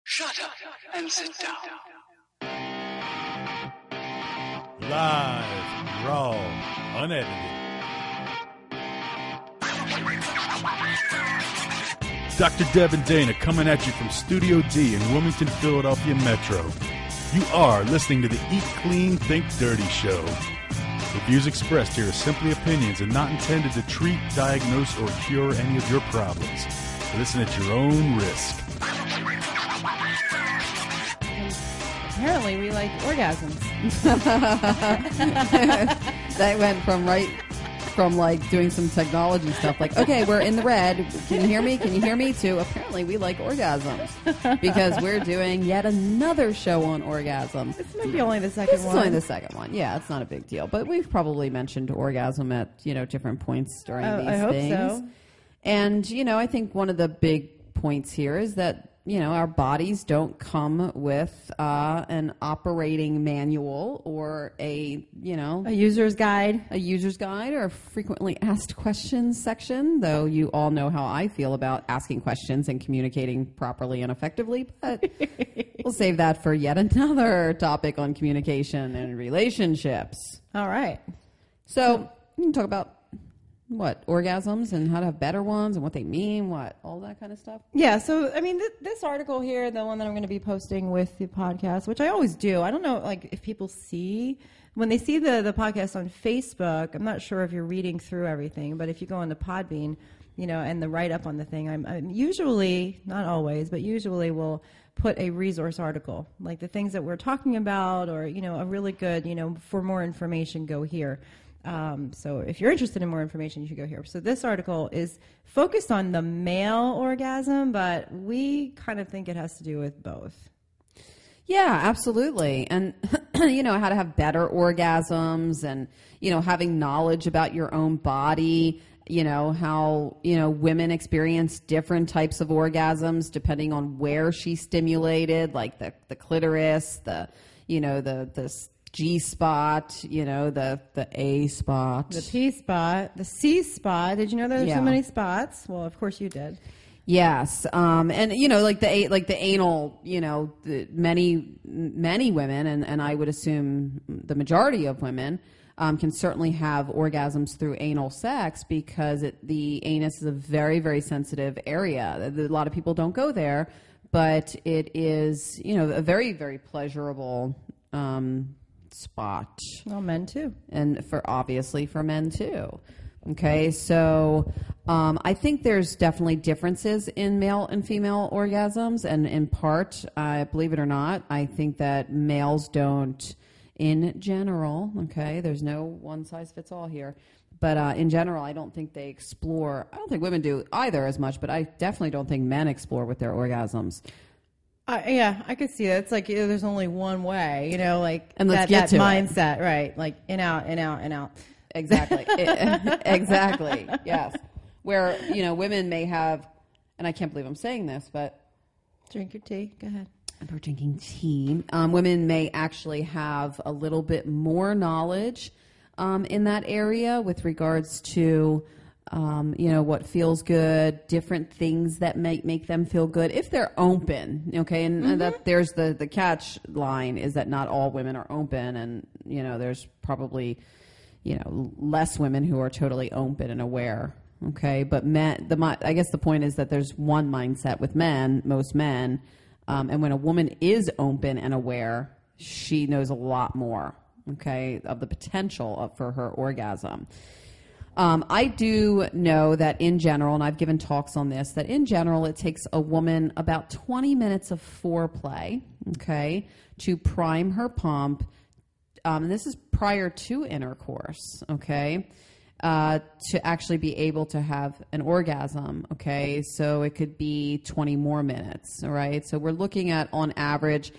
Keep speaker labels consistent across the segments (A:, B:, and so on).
A: Shut up and sit down.
B: Live, raw, unedited. Dr. Deb and Dana coming at you from Studio D in Wilmington, Philadelphia Metro. You are listening to the Eat Clean, Think Dirty show. The views expressed here are simply opinions and not intended to treat, diagnose, or cure any of your problems. Listen at your own risk.
C: Apparently, we like orgasms.
D: That went from like doing some technology stuff, like, okay, we're in the red. Can you hear me? Can you hear me? To apparently we like orgasms because we're doing yet another show on orgasm.
C: This might be only the second one.
D: This is only the second one. Yeah, it's not a big deal. But we've probably mentioned orgasm at, different points during these
C: I hope
D: things.
C: so.
D: And, I think one of the big points here is that, our bodies don't come with an operating manual or a
C: user's guide.
D: A user's guide or a frequently asked questions section, though you all know how I feel about asking questions and communicating properly and effectively. But we'll save that for yet another topic on communication and relationships.
C: All right.
D: So we can talk about what, orgasms and how to have better ones and what they mean, all that kind of stuff?
C: Yeah, so, I mean, this article here, the one that I'm going to be posting with the podcast, which I always do. I don't know, if people see, when they see the podcast on Facebook, I'm not sure if you're reading through everything, but if you go on the Podbean, and the write-up on the thing, I'm usually, not always, but usually will put a resource article, like the things that we're talking about or, a really good, for more information, go here. So if you're interested in more information, you should go here. So this article is focused on the male orgasm, but we kind of think it has to do with both.
D: Yeah, absolutely. And, how to have better orgasms and, having knowledge about your own body, how, women experience different types of orgasms depending on where she's stimulated, like the clitoris, the G spot, the A spot,
C: the P spot, the C spot. Did you know there's so many spots? Well, of course you did.
D: Yes, and like the anal, many women, and I would assume the majority of women can certainly have orgasms through anal sex because the anus is a very, very sensitive area. A lot of people don't go there, but it is, a very, very pleasurable spot.
C: Well, men too.
D: And obviously for men too. Okay, so I think there's definitely differences in male and female orgasms, and in part, believe it or not, I think that males don't, in general, okay, there's no one size fits all here, but in general, I don't think they explore, I don't think women do either as much, but I definitely don't think men explore with their orgasms.
C: Yeah, I could see that. It's like there's only one way,
D: and let's get to
C: mindset, it. Right? Like in out, in out, in out.
D: Exactly. Exactly. Yes. Where women may have, and I can't believe I'm saying this, but
C: drink your tea. Go ahead.
D: We're drinking tea. Women may actually have a little bit more knowledge in that area with regards to. What feels good, different things that make them feel good if they're open. Okay. And that there's the catch line is that not all women are open. And, there's probably, less women who are totally open and aware. Okay. But I guess the point is that there's one mindset with most men. And when a woman is open and aware, she knows a lot more, okay, of the potential for her orgasm. I do know that in general, and I've given talks on this, that in general it takes a woman about 20 minutes of foreplay, okay, to prime her pump. And this is prior to intercourse, okay, to actually be able to have an orgasm, okay? So it could be 20 more minutes, all right? So we're looking at, on average,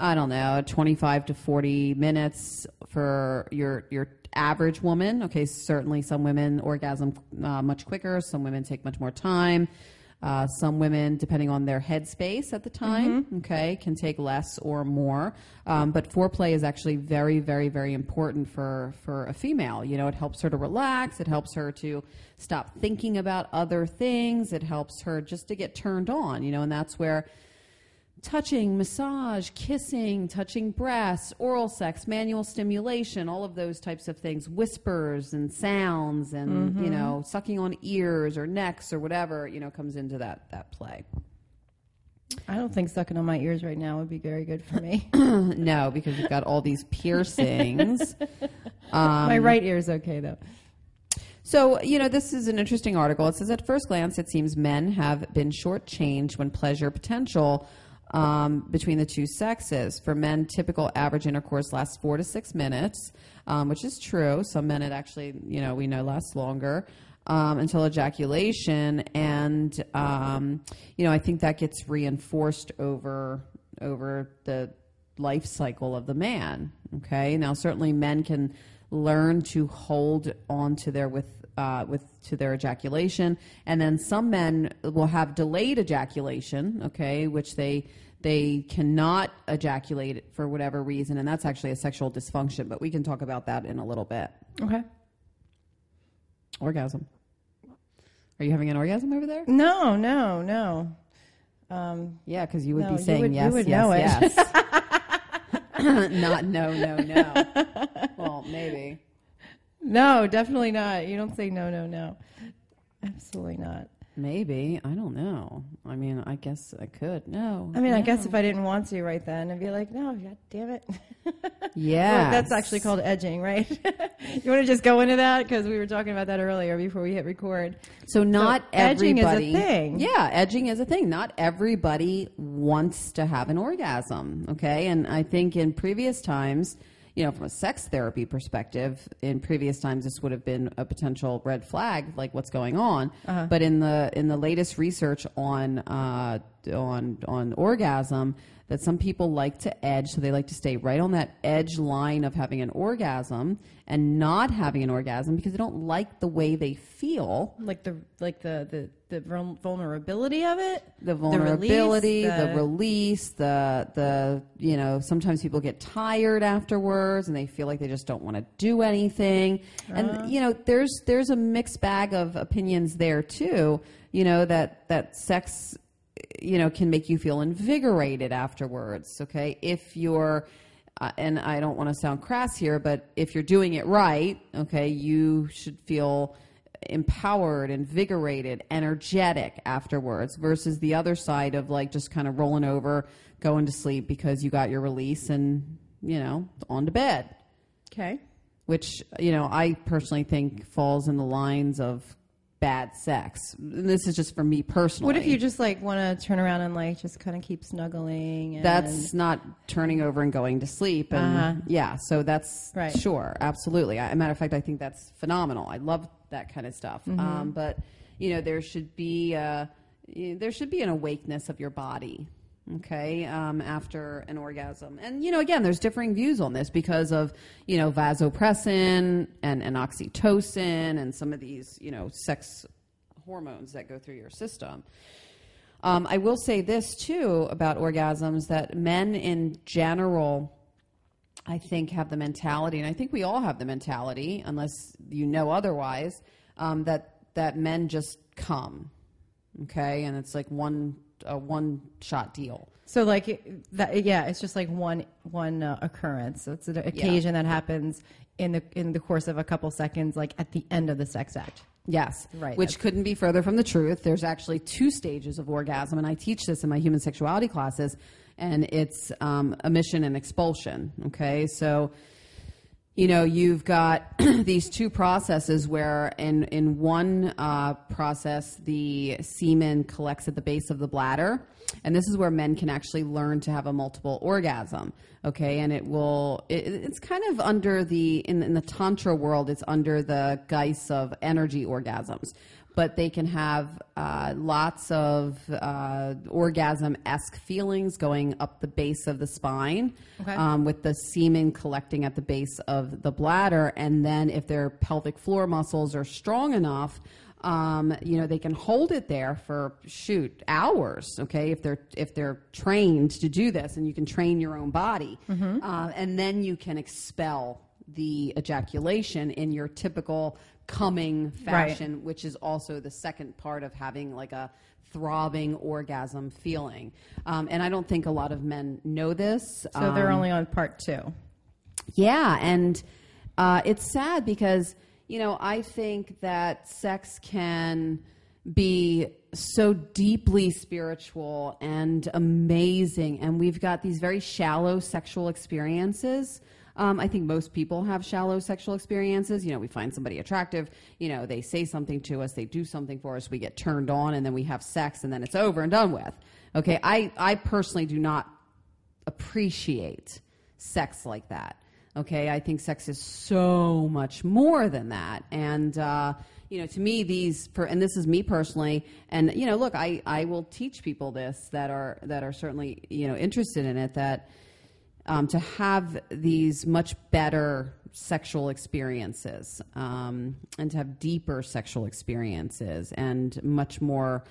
D: 25 to 40 minutes for your average woman. Okay, certainly some women orgasm much quicker. Some women take much more time. Some women, depending on their headspace at the time, okay, can take less or more. But foreplay is actually very, very, very important for a female. It helps her to relax. It helps her to stop thinking about other things. It helps her just to get turned on, and that's where touching, massage, kissing, touching breasts, oral sex, manual stimulation, all of those types of things, whispers and sounds and, you know, sucking on ears or necks or whatever, you know, comes into that play.
C: I don't think sucking on my ears right now would be very good for me.
D: No, because you've got all these piercings.
C: My right ear is okay, though.
D: So, you know, this is an interesting article. It says, at first glance, it seems men have been shortchanged when pleasure potential between the two sexes. For men, typical average intercourse lasts 4 to 6 minutes, which is true. Some men, it actually, you know, we know lasts longer until ejaculation. And, you know, I think that gets reinforced over the life cycle of the man. Okay. Now, certainly men can learn to hold on to their to their ejaculation, and then some men will have delayed ejaculation, okay, which they cannot ejaculate for whatever reason, and that's actually a sexual dysfunction, but we can talk about that in a little bit.
C: Okay.
D: Orgasm. Are you having an orgasm over there?
C: No.
D: Yeah, because you would
C: No,
D: be saying
C: you would
D: yes,
C: know it.
D: yes. Not no. Well, maybe.
C: No, definitely not. You don't say no. Absolutely not.
D: Maybe. I don't know. I mean, I guess I could. No.
C: I mean,
D: no.
C: I guess if I didn't want to right then, I'd be like, no, God damn it.
D: Yeah.
C: Well, that's actually called edging, right? You want to just go into that? Because we were talking about that earlier before we hit record.
D: So not
C: edging
D: everybody.
C: is a thing.
D: Yeah, edging is a thing. Not everybody wants to have an orgasm, okay? And I think in previous times, you know, from a sex therapy perspective, in previous times this would have been a potential red flag, like what's going on. Uh-huh. But in the latest research on orgasm, that some people like to edge, so they like to stay right on that edge line of having an orgasm and not having an orgasm because they don't like the way they feel.
C: Like the vulnerability of it?
D: The vulnerability, the release, the you know, sometimes people get tired afterwards and they feel like they just don't want to do anything. And, you know, there's a mixed bag of opinions there too, you know, that sex, you know, can make you feel invigorated afterwards, okay? If you're, and I don't want to sound crass here, but if you're doing it right, okay, you should feel empowered, invigorated, energetic afterwards versus the other side of like just kind of rolling over, going to sleep because you got your release and, you know, on to bed.
C: Okay.
D: Which, you know, I personally think falls in the lines of bad sex. And this is just for me personally.
C: What if you just like want to turn around and like just kind of keep snuggling? And
D: that's not turning over and going to sleep. And yeah, so that's
C: right.
D: Sure, absolutely. As a matter of fact, I think that's phenomenal. I love that kind of stuff.
C: Mm-hmm.
D: But you know, there should be an awakeness of your body. Okay, after an orgasm. And, you know, again, there's differing views on this because of, you know, vasopressin and oxytocin and some of these, you know, sex hormones that go through your system. I will say this, too, about orgasms, that men in general, I think, have the mentality, and I think we all have the mentality, unless you know otherwise, that men just come, okay? And it's like a one-shot deal.
C: So like that, yeah, it's just like one occurrence. So it's an occasion that happens in the course of a couple seconds, like at the end of the sex act.
D: Yes,
C: right.
D: Which couldn't be further from the truth. There's actually 2 stages of orgasm, and I teach this in my human sexuality classes, and it's emission and expulsion. Okay, so you know, you've got these 2 processes where in one process, the semen collects at the base of the bladder. And this is where men can actually learn to have a multiple orgasm. Okay. And it's kind of under in the Tantra world, it's under the guise of energy orgasms. But they can have lots of orgasm-esque feelings going up the base of the spine, okay. With the semen collecting at the base of the bladder. And then if their pelvic floor muscles are strong enough, you know, they can hold it there for, hours, okay, if they're trained to do this. And you can train your own body. Mm-hmm. And then you can expel the ejaculation in your typical coming fashion, which is also the second part of having like a throbbing orgasm feeling. And I don't think a lot of men know this.
C: So they're only on part 2.
D: Yeah, and it's sad because, I think that sex can be so deeply spiritual and amazing, and we've got these very shallow sexual experiences. I think most people have shallow sexual experiences. We find somebody attractive, they say something to us, they do something for us, we get turned on, and then we have sex, and then it's over and done with. Okay, I personally do not appreciate sex like that. Okay, I think sex is so much more than that. And, to me, and this is me personally, and, look, I will teach people this that are certainly, interested in it, that to have these much better sexual experiences and to have deeper sexual experiences and much more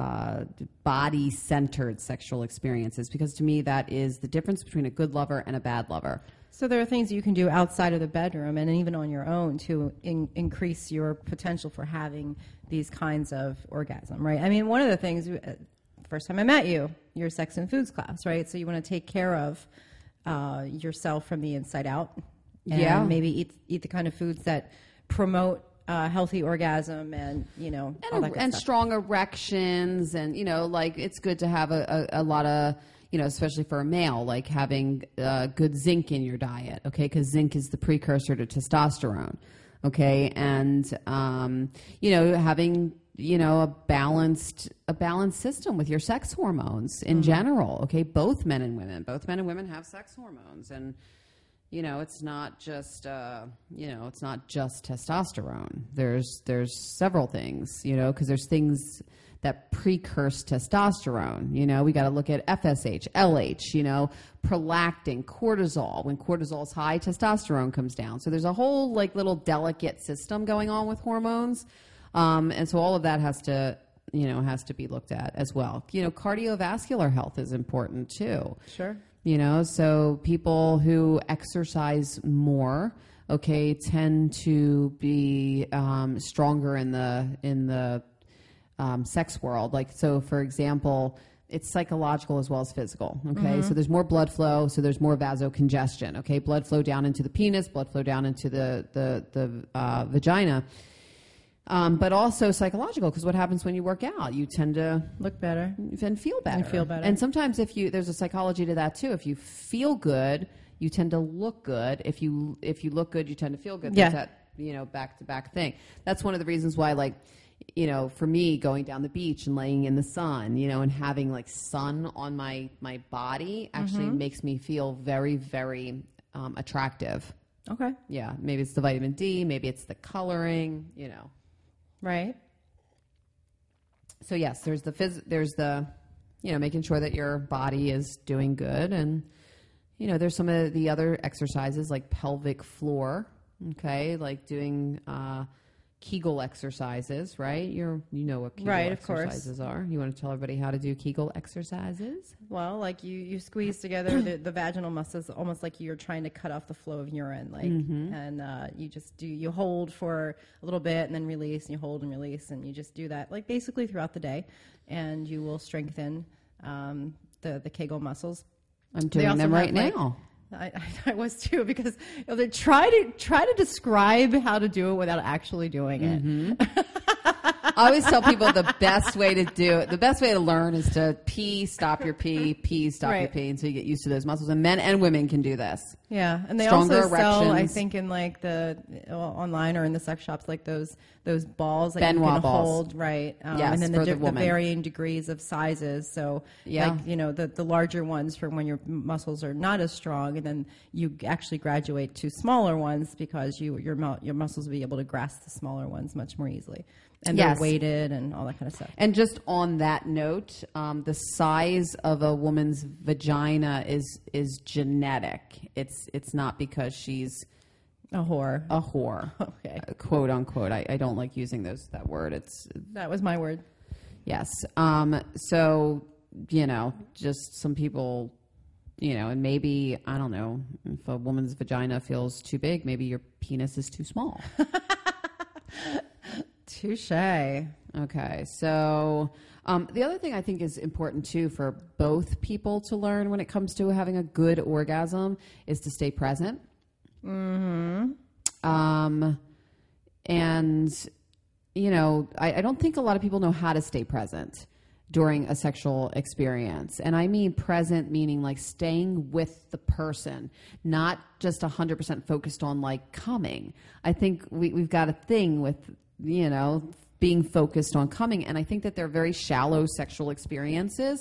D: body-centered sexual experiences, because to me that is the difference between a good lover and a bad lover.
C: So there are things you can do outside of the bedroom and even on your own to increase your potential for having these kinds of orgasm, right? I mean, one of the things, first time I met you, your sex and foods class, right? So you want to take care of yourself from the inside out. And maybe eat the kind of foods that promote healthy orgasm and, all that good stuff.
D: Strong erections and, like it's good to have a lot of, especially for a male, like having good zinc in your diet, okay? Because zinc is the precursor to testosterone, okay? And, having, a balanced system with your sex hormones in general, okay? Both men and women have sex hormones, and, it's not just, it's not just testosterone. There's several things, because there's things that precurse testosterone. We got to look at FSH, LH, prolactin, cortisol. When cortisol is high, testosterone comes down. So there's a whole like little delicate system going on with hormones. And so all of that has to be looked at as well. Cardiovascular health is important too.
C: Sure.
D: So people who exercise more, okay, tend to be stronger in the sex world. Like, so for example, it's psychological as well as physical. Okay. So there's more blood flow. So there's more vasocongestion. Okay. Blood flow down into the penis, blood flow down into the vagina. But also psychological, because what happens when you work out? You tend to
C: look better
D: and feel better. And sometimes there's a psychology to that too. If you feel good, you tend to look good. If you look good, you tend to feel good. There's that, back to back thing. That's one of the reasons why, like, for me, going down the beach and laying in the sun, and having like sun on my body actually makes me feel very, very attractive.
C: Okay.
D: Yeah. Maybe it's the vitamin D. Maybe it's the coloring,
C: Right.
D: So yes, there's the making sure that your body is doing good. And, there's some of the other exercises like pelvic floor. Okay. Like doing, Kegel exercises, right? You know what Kegel exercises are. You want to tell everybody how to do Kegel exercises?
C: Well, like you squeeze together the vaginal muscles, almost like you're trying to cut off the flow of urine, like, and you hold for a little bit and then release, and you hold and release, and you just do that like basically throughout the day, and you will strengthen the Kegel muscles.
D: I'm doing them right now.
C: I was too, because they try to describe how to do it without actually doing it.
D: I always tell people the best way to learn is to pee, stop your pee, stop your pee, until you get used to those muscles. And men and women can do this.
C: Yeah, and they
D: Stronger
C: also sell,
D: erections.
C: I think, in like online or in the sex shops, like those balls that
D: Benoit
C: you can
D: balls.
C: hold, right?
D: Yes,
C: and then
D: for the
C: the
D: woman.
C: varying degrees of sizes. So, like, the larger ones for when your muscles are not as strong, and then you actually graduate to smaller ones because your muscles will be able to grasp the smaller ones much more easily. And they're weighted and all that kind of stuff.
D: And just on that note, the size of a woman's vagina is genetic. It's not because she's
C: a whore.
D: Okay. Quote unquote. I don't like using that word.
C: That was my word.
D: Yes. So, just some people and maybe, I don't know, if a woman's vagina feels too big, maybe your penis is too small.
C: Touche.
D: Okay. So the other thing I think is important too for both people to learn when it comes to having a good orgasm is to stay present. Mm-hmm. And, I don't think a lot of people know how to stay present during a sexual experience. And I mean present meaning like staying with the person, not just 100% focused on like coming. I think we've got a thing with, being focused on coming. And I think that they're very shallow sexual experiences.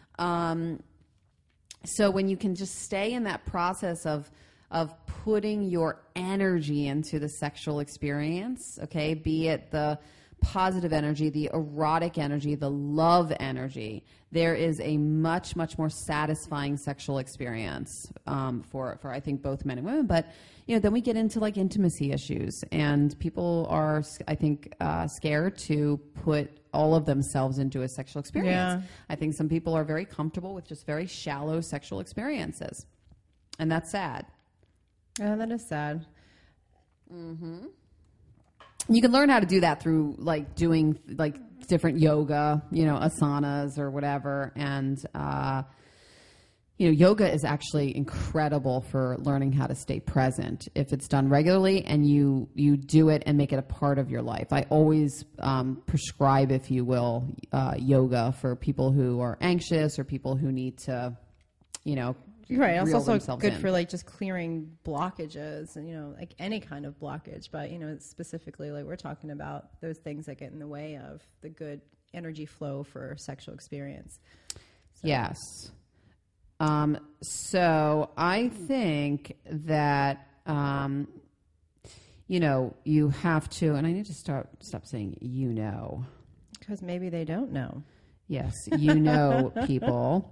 D: So when you can just stay in that process of putting your energy into the sexual experience, okay, be it the positive energy, the erotic energy, the love energy, there is a much, much more satisfying sexual experience for I think both men and women. But then we get into like intimacy issues, and people are, I think, scared to put all of themselves into a sexual experience.
C: Yeah.
D: I think some people are very comfortable with just very shallow sexual experiences, and that's sad.
C: Yeah, that is sad.
D: Mm-hmm. You can learn how to do that through like doing like different yoga, asanas or whatever. And, yoga is actually incredible for learning how to stay present if it's done regularly and you do it and make it a part of your life. I always prescribe, if you will, yoga for people who are anxious or people who need to,
C: Right. It's
D: reel
C: also
D: themselves
C: good
D: in.
C: for like just clearing blockages and, like any kind of blockage. But, specifically like we're talking about those things that get in the way of the good energy flow for sexual experience. So.
D: Yes. So I think that, you have to, and I need to stop saying,
C: Because maybe they don't know.
D: Yes. People.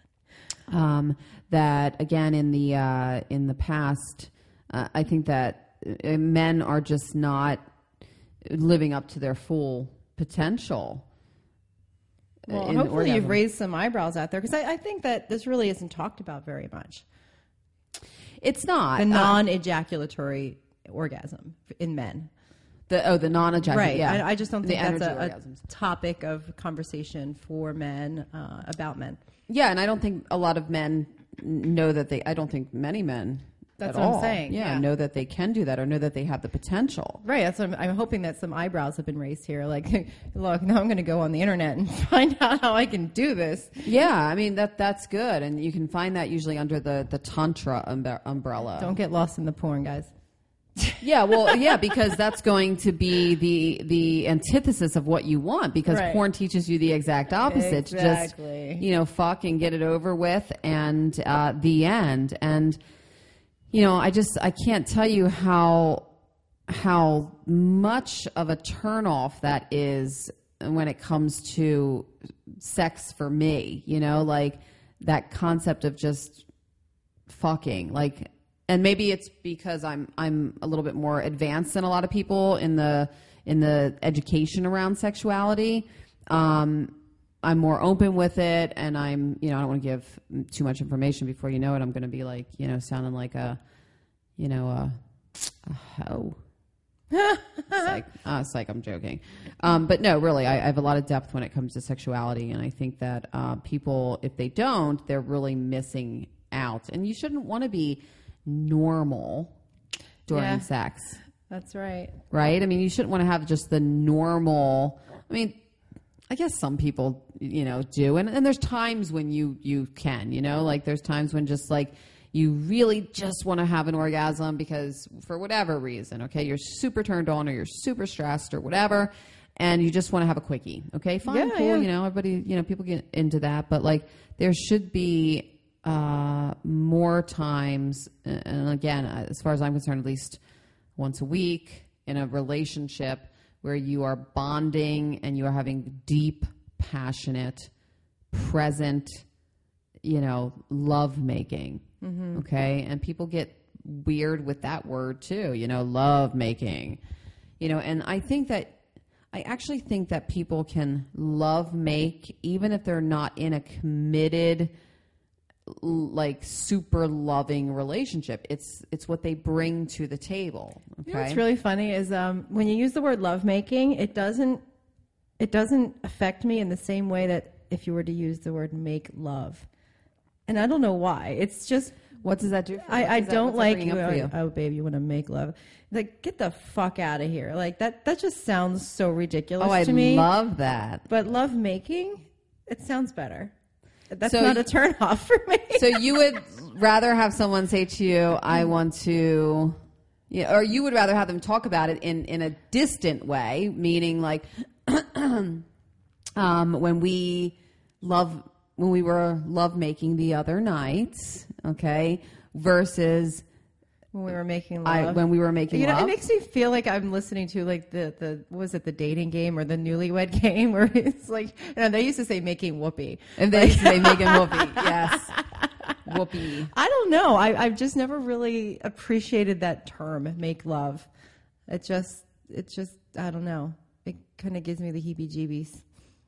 D: That again in the past, I think that men are just not living up to their full potential.
C: Well, hopefully you've raised some eyebrows out there, because I think that this really isn't talked about very much.
D: It's not
C: The non-ejaculatory orgasm in men.
D: The non-ejaculatory.
C: Right.
D: Yeah.
C: I just don't think that's a
D: orgasms.
C: topic of conversation for men, about men.
D: Yeah, and I don't think a lot of men know that I don't think many men
C: That's
D: at
C: what I'm
D: all,
C: saying, yeah.
D: know that they can do that or know that they have the potential.
C: Right. That's what I'm hoping that some eyebrows have been raised here. Like, look, now I'm going to go on the internet and find out how I can do this.
D: Yeah, I mean, that's good. And you can find that usually under the Tantra umbrella.
C: Don't get lost in the porn, guys.
D: Yeah, well, yeah, because that's going to be the antithesis of what you want, because
C: Right.
D: porn teaches you the exact opposite.
C: Exactly.
D: Just, fuck and get it over with, and the end. And, I can't tell you how much of a turnoff that is when it comes to sex for me, like that concept of just fucking, like. And maybe it's because I'm a little bit more advanced than a lot of people in the education around sexuality. I'm more open with it, and I don't want to give too much information before you know it. I'm going to be like, sounding like a hoe. It's like I'm joking. But no, really, I have a lot of depth when it comes to sexuality, and I think that people, if they don't, they're really missing out. And you shouldn't want to be normal during sex.
C: That's right.
D: Right? I mean, you shouldn't want to have just the normal. I mean, I guess some people, do. And there's times when you can, like there's times when just like you really just want to have an orgasm because for whatever reason, okay, you're super turned on or you're super stressed or whatever, and you just want to have a quickie. Okay, fine, cool.
C: Yeah.
D: Everybody, people get into that, but like there should be more times, and again, as far as I'm concerned, at least once a week in a relationship where you are bonding and you are having deep, passionate, present, love making. Mm-hmm. Okay. And people get weird with that word too, love making, and I actually think that people can love make even if they're not in a committed like super loving relationship. It's what they bring to the table. Okay?
C: You know what's really funny is when you use the word lovemaking, it doesn't affect me in the same way that if you were to use the word make love. And I don't know why. It's just,
D: what does that do?
C: I don't like,
D: you.
C: oh, babe, you want to make love. Like, get the fuck out of here. Like, that just sounds so ridiculous to me.
D: I love that.
C: But love making, it sounds better. That's
D: So
C: not a turn off for me.
D: So you would rather have someone say to you, I want to, or you would rather have them talk about it in a distant way, meaning like when we were lovemaking the other night, okay, versus
C: when we were making love.
D: When we were making love.
C: It makes me feel like I'm listening to like the was it the dating game or the newlywed game where it's like, they used to say making whoopee.
D: And they used to say making whoopee, yes. Whoopee.
C: I don't know. I've just never really appreciated that term, make love. It's just I don't know. It kind of gives me the heebie-jeebies.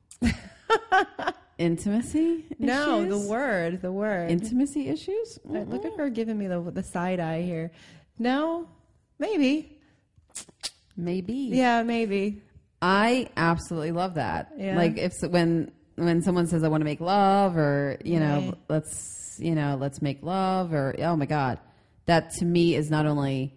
D: Intimacy issues?
C: No, the word.
D: Intimacy issues?
C: Look at her giving me the side eye here. No, maybe. Yeah, maybe.
D: I absolutely love that.
C: Yeah.
D: Like when someone says I want to make love, or
C: Right.
D: let's make love, or oh my God, that to me is not only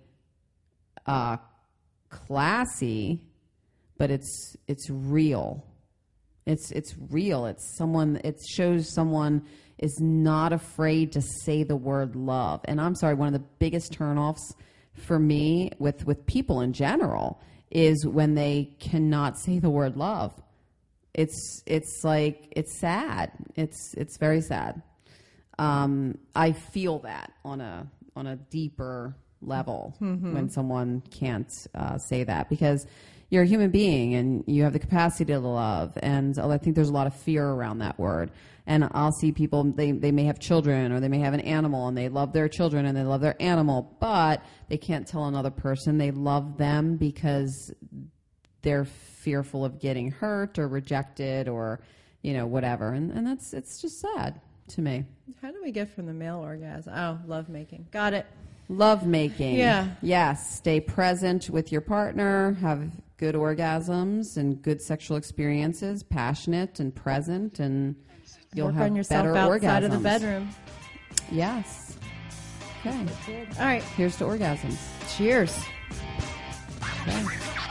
D: classy, but it's real. It's real. It shows someone is not afraid to say the word love. And I'm sorry, one of the biggest turnoffs for me with people in general is when they cannot say the word love. It's sad. It's very sad. I feel that on a deeper level when someone can't say that, because you're a human being and you have the capacity to love. And I think there's a lot of fear around that word. And I'll see people, they may have children or they may have an animal and they love their children and they love their animal, but they can't tell another person they love them because they're fearful of getting hurt or rejected or, whatever. And it's just sad to me.
C: How do we get from the male orgasm? Oh, love making. Got it.
D: Love making.
C: Yeah.
D: Yes. Stay present with your partner. Have good orgasms and good sexual experiences. Passionate and present, and you'll
C: Work
D: have
C: on yourself
D: better
C: outside
D: orgasms.
C: of the bedroom.
D: Yes. Okay.
C: All right.
D: Here's to orgasms.
C: Cheers.
D: Okay.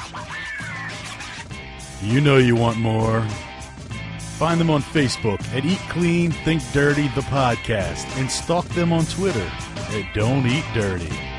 B: You know you want more. Find them on Facebook at Eat Clean, Think Dirty, the podcast, and stalk them on Twitter at Don't Eat Dirty.